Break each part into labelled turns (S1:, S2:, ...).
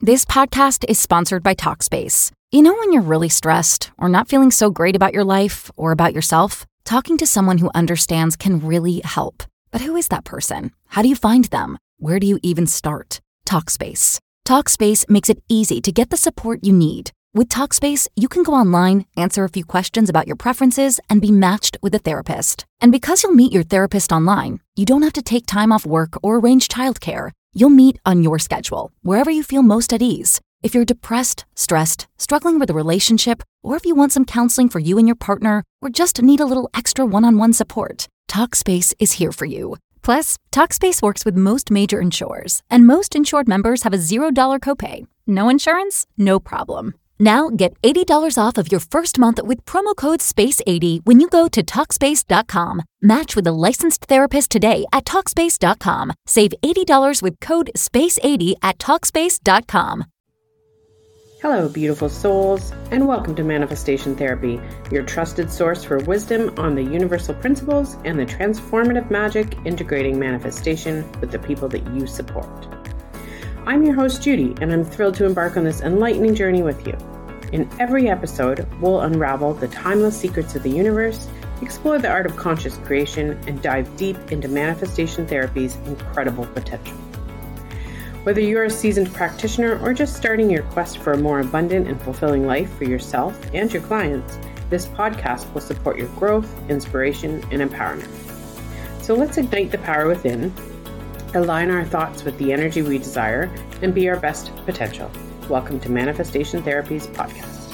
S1: This podcast is sponsored by Talkspace. You know when you're really stressed or not feeling so great about your life or about yourself? Talking to someone who understands can really help. But who is that person? How do you find them? Where do you even start? Talkspace. Talkspace makes it easy to get the support you need. With Talkspace, you can go online, answer a few questions about your preferences, and be matched with a therapist. And because you'll meet your therapist online, you don't have to take time off work or arrange childcare. You'll meet on your schedule, wherever you feel most at ease. If you're depressed, stressed, struggling with a relationship, or if you want some counseling for you and your partner, or just need a little extra one-on-one support, Talkspace is here for you. Plus, Talkspace works with most major insurers, and most insured members have a $0 copay. No insurance? No problem. Now get $80 off of your first month with promo code SPACE80 when you go to Talkspace.com. Match with a licensed therapist today at Talkspace.com. Save $80 with code SPACE80 at Talkspace.com.
S2: Hello, beautiful souls, and welcome to Manifestation Therapy, your trusted source for wisdom on the universal principles and the transformative magic integrating manifestation with the people that you support. I'm your host, Judy, and I'm thrilled to embark on this enlightening journey with you. In every episode, we'll unravel the timeless secrets of the universe, explore the art of conscious creation, and dive deep into Manifestation Therapy's incredible potential. Whether you're a seasoned practitioner or just starting your quest for a more abundant and fulfilling life for yourself and your clients, this podcast will support your growth, inspiration, and empowerment. So let's ignite the power within, align our thoughts with the energy we desire, and be our best potential. Welcome to Manifestation Therapy's podcast.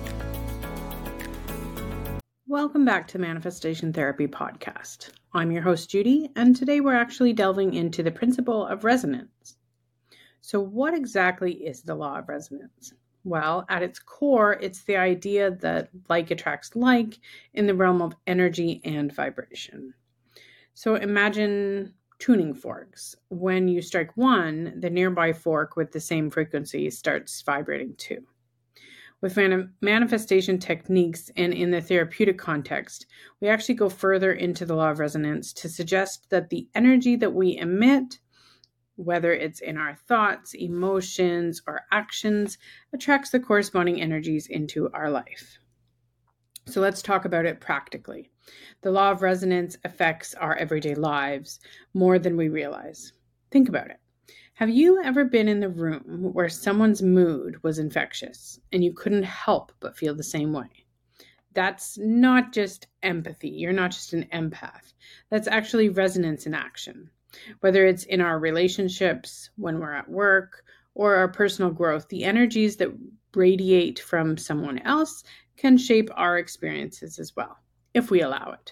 S2: Welcome back to Manifestation Therapy podcast. I'm your host, Judy, and today we're actually delving into the principle of resonance. So what exactly is the law of resonance? Well, at its core, it's the idea that like attracts like in the realm of energy and vibration. So imagine tuning forks. When you strike one, the nearby fork with the same frequency starts vibrating too. With manifestation techniques and in the therapeutic context, we actually go further into the law of resonance to suggest that the energy that we emit, whether it's in our thoughts, emotions, or actions, attracts the corresponding energies into our life. So let's talk about it practically. The law of resonance affects our everyday lives more than we realize. Think about it. Have you ever been in the room where someone's mood was infectious and you couldn't help but feel the same way? That's not just empathy. You're not just an empath. That's actually resonance in action. Whether it's in our relationships, when we're at work, or our personal growth, the energies that radiate from someone else can shape our experiences as well, if we allow it.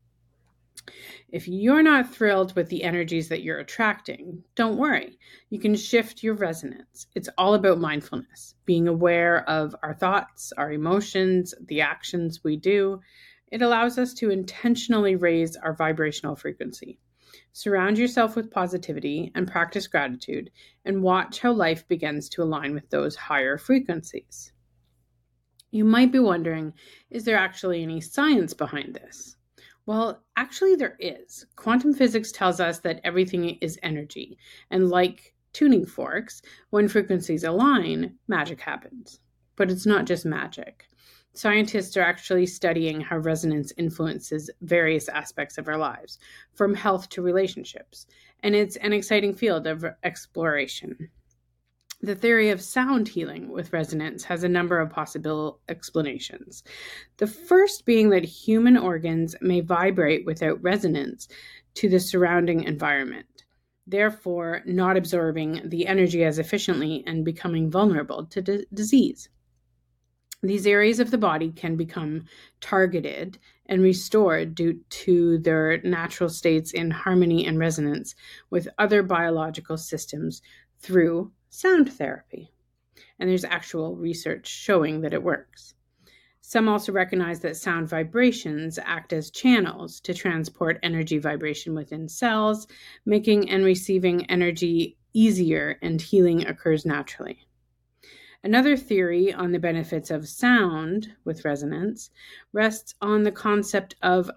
S2: If you're not thrilled with the energies that you're attracting, don't worry. You can shift your resonance. It's all about mindfulness, being aware of our thoughts, our emotions, the actions we do. It allows us to intentionally raise our vibrational frequency. Surround yourself with positivity and practice gratitude, and watch how life begins to align with those higher frequencies. You might be wondering, is there actually any science behind this? Well, actually there is. Quantum physics tells us that everything is energy, and like tuning forks, when frequencies align, magic happens. But it's not just magic. Scientists are actually studying how resonance influences various aspects of our lives, from health to relationships, and it's an exciting field of exploration. The theory of sound healing with resonance has a number of possible explanations. The first being that human organs may vibrate without resonance to the surrounding environment, therefore not absorbing the energy as efficiently and becoming vulnerable to disease. These areas of the body can become targeted and restored due to their natural states in harmony and resonance with other biological systems through sound therapy. And there's actual research showing that it works. Some also recognize that sound vibrations act as channels to transport energy vibration within cells, making and receiving energy easier, and healing occurs naturally. Another theory on the benefits of sound with resonance rests on the concept of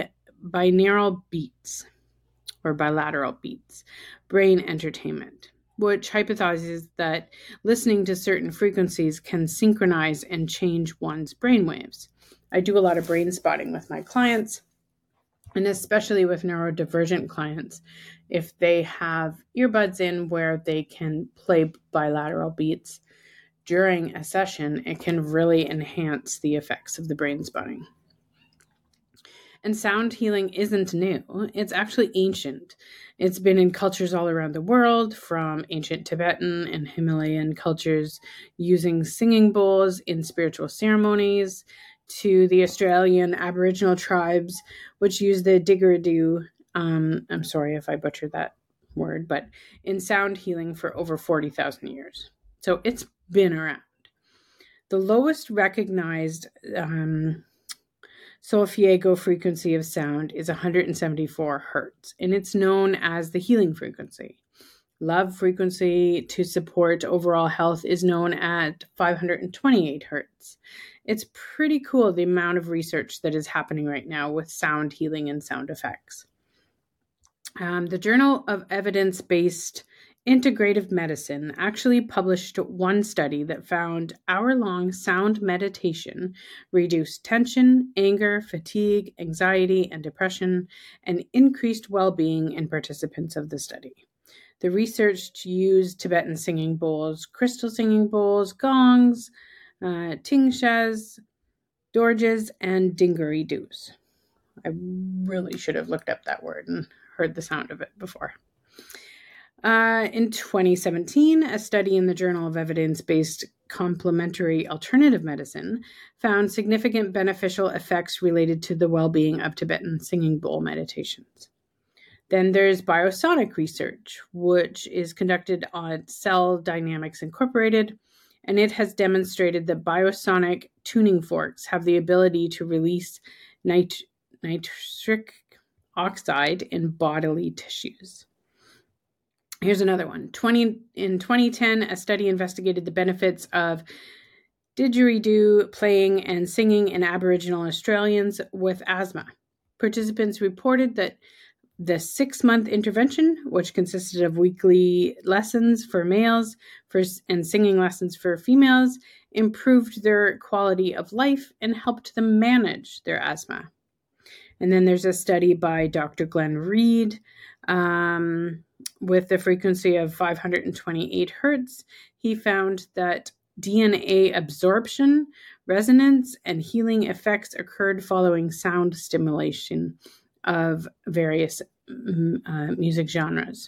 S2: binaural beats or bilateral beats, brain entertainment. which hypothesizes that listening to certain frequencies can synchronize and change one's brainwaves. I do a lot of brain spotting with my clients, and especially with neurodivergent clients. If they have earbuds in where they can play bilateral beats during a session, it can really enhance the effects of the brain spotting. And sound healing isn't new. It's actually ancient. It's been in cultures all around the world, from ancient Tibetan and Himalayan cultures using singing bowls in spiritual ceremonies, to the Australian Aboriginal tribes, which use the didgeridoo, I'm sorry if I butchered that word, but in sound healing for over 40,000 years. So it's been around. The lowest recognized solfeggio frequency of sound is 174 hertz, and it's known as the healing frequency. Love frequency to support overall health is known at 528 hertz. It's pretty cool the amount of research that is happening right now with sound healing and sound effects. The Journal of Evidence-Based Integrative Medicine actually published one study that found hour-long sound meditation reduced tension, anger, fatigue, anxiety, and depression, and increased well-being in participants of the study. The research used Tibetan singing bowls, crystal singing bowls, gongs, tingshas, dorjes, and dingeridoos. I really should have looked up that word and heard the sound of it before. In 2017, a study in the Journal of Evidence-Based Complementary Alternative Medicine found significant beneficial effects related to the well-being of Tibetan singing bowl meditations. Then there's biosonic research, which is conducted on Cell Dynamics Incorporated, and it has demonstrated that biosonic tuning forks have the ability to release nitric oxide in bodily tissues. Here's another one. In 2010, a study investigated the benefits of didgeridoo playing and singing in Aboriginal Australians with asthma. Participants reported that the 6-month intervention, which consisted of weekly lessons for males and singing lessons for females, improved their quality of life and helped them manage their asthma. And then there's a study by Dr. Glenn Reed with the frequency of 528 hertz. He found that DNA absorption, resonance, and healing effects occurred following sound stimulation of various music genres.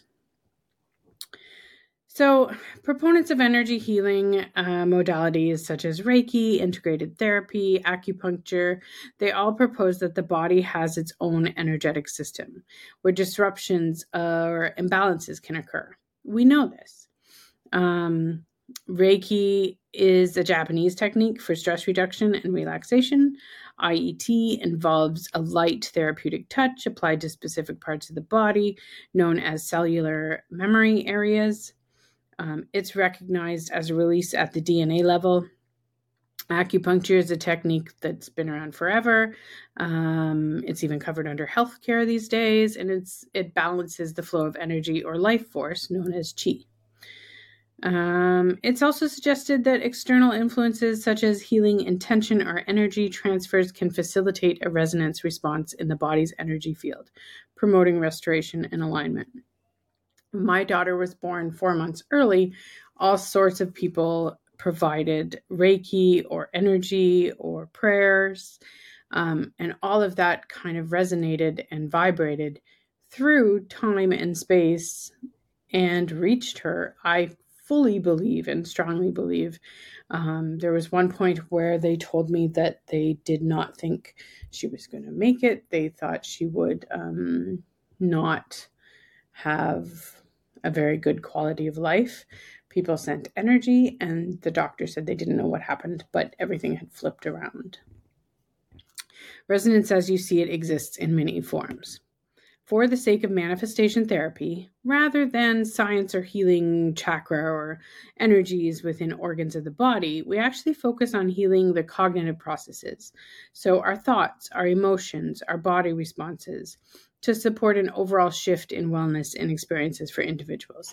S2: So, proponents of energy healing modalities such as Reiki, integrated therapy, acupuncture, they all propose that the body has its own energetic system where disruptions or imbalances can occur. We know this. Reiki is a Japanese technique for stress reduction and relaxation. IET involves a light therapeutic touch applied to specific parts of the body, known as cellular memory areas. It's recognized as a release at the DNA level. Acupuncture is a technique that's been around forever. It's even covered under healthcare these days, and it balances the flow of energy or life force known as qi. It's also suggested that external influences such as healing intention or energy transfers can facilitate a resonance response in the body's energy field, promoting restoration and alignment. My daughter was born 4 months early. All sorts of people provided Reiki or energy or prayers, and all of that kind of resonated and vibrated through time and space and reached her. I fully believe and strongly believe. There was one point where they told me that they did not think she was going to make it. They thought she would not have a very good quality of life. People sent energy, and the doctor said they didn't know what happened, but everything had flipped around. Resonance as you see it exists in many forms. For the sake of manifestation therapy, rather than science or healing chakra or energies within organs of the body, we actually focus on healing the cognitive processes. So our thoughts, our emotions, our body responses, to support an overall shift in wellness and experiences for individuals.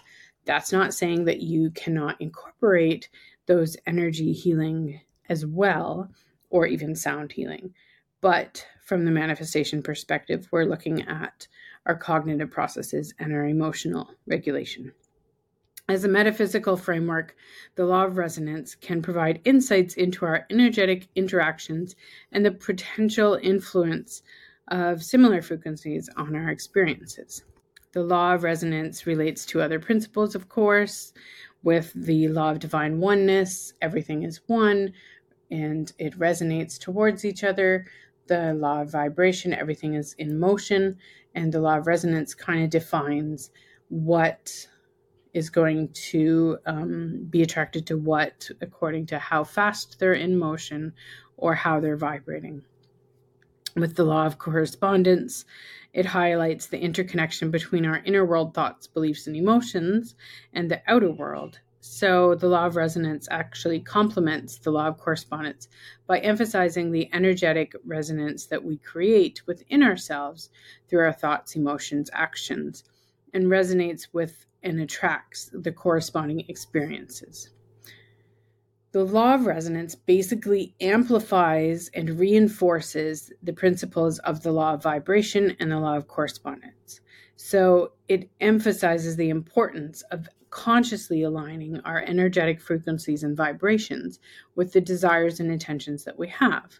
S2: That's not saying that you cannot incorporate those energy healing as well, or even sound healing. But from the manifestation perspective, we're looking at our cognitive processes and our emotional regulation. As a metaphysical framework, the law of resonance can provide insights into our energetic interactions and the potential influence of similar frequencies on our experiences. The law of resonance relates to other principles, of course, with the law of divine oneness. Everything is one and it resonates towards each other. The law of vibration, everything is in motion. And the law of resonance kind of defines what is going to be attracted to what according to how fast they're in motion or how they're vibrating. With the law of correspondence, it highlights the interconnection between our inner world thoughts, beliefs, and emotions and the outer world. So the law of resonance actually complements the law of correspondence by emphasizing the energetic resonance that we create within ourselves through our thoughts, emotions, actions, and resonates with and attracts the corresponding experiences. The law of resonance basically amplifies and reinforces the principles of the law of vibration and the law of correspondence. So it emphasizes the importance of consciously aligning our energetic frequencies and vibrations with the desires and intentions that we have.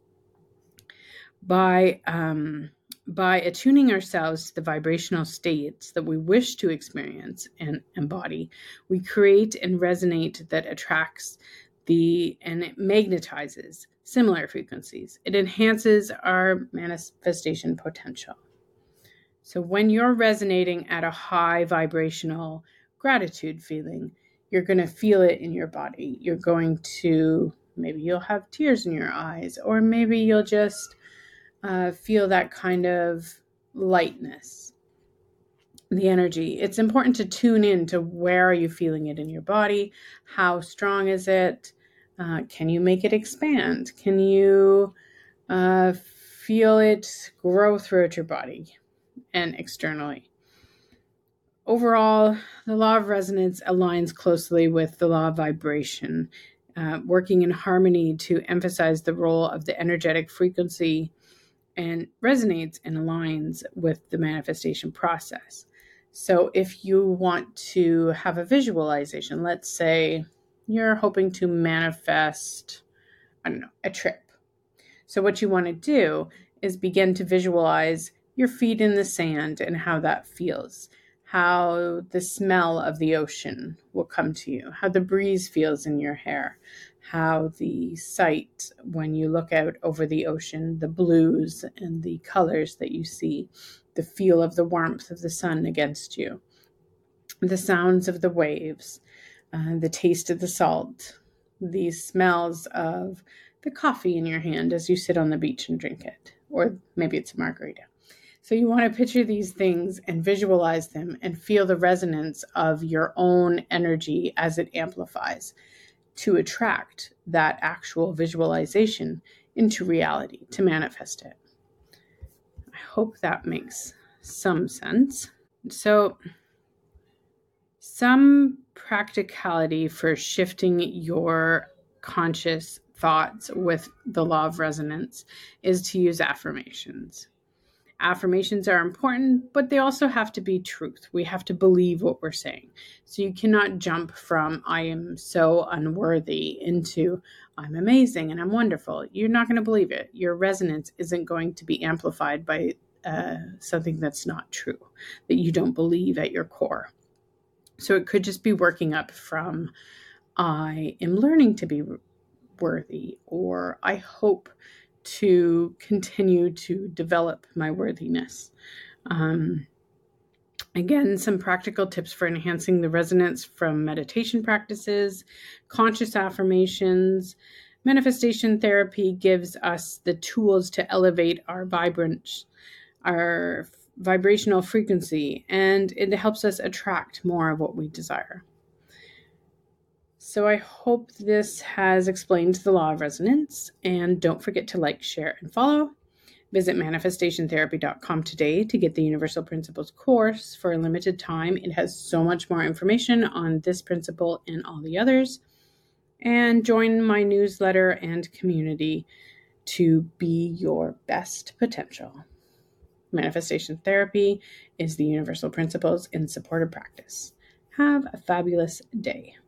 S2: By attuning ourselves to the vibrational states that we wish to experience and embody, we create and resonate that attracts and it magnetizes similar frequencies. It enhances our manifestation potential. So when you're resonating at a high vibrational gratitude feeling, you're going to feel it in your body. You're going to, maybe you'll have tears in your eyes, or maybe you'll just feel that kind of lightness, the energy. It's important to tune in to where are you feeling it in your body? How strong is it? Can you make it expand? Can you feel it grow throughout your body and externally? Overall, the law of resonance aligns closely with the law of vibration, working in harmony to emphasize the role of the energetic frequency and resonates and aligns with the manifestation process. So if you want to have a visualization, let's say you're hoping to manifest, a trip. So what you want to do is begin to visualize your feet in the sand and how that feels, how the smell of the ocean will come to you, how the breeze feels in your hair, how the sight when you look out over the ocean, the blues and the colors that you see, the feel of the warmth of the sun against you, the sounds of the waves, the taste of the salt, the smells of the coffee in your hand as you sit on the beach and drink it, or maybe it's a margarita. So you want to picture these things and visualize them and feel the resonance of your own energy as it amplifies to attract that actual visualization into reality, to manifest it. I hope that makes some sense. So, some practicality for shifting your conscious thoughts with the law of resonance is to use affirmations. Affirmations are important, but they also have to be truth. We have to believe what we're saying. So you cannot jump from I am so unworthy into I'm amazing and I'm wonderful. You're not going to believe it. Your resonance isn't going to be amplified by something that's not true, that you don't believe at your core. So it could just be working up from I am learning to be worthy, or I hope to continue to develop my worthiness. Again, some practical tips for enhancing the resonance from meditation practices, conscious affirmations. Manifestation therapy gives us the tools to elevate our vibrational frequency, and it helps us attract more of what we desire. So I hope this has explained the law of resonance, and don't forget to like, share, and follow. Visit manifestationtherapy.com today to get the Universal Principles course for a limited time. It has so much more information on this principle and all the others. And join my newsletter and community to be your best potential. Manifestation therapy is the Universal Principles in supportive practice. Have a fabulous day.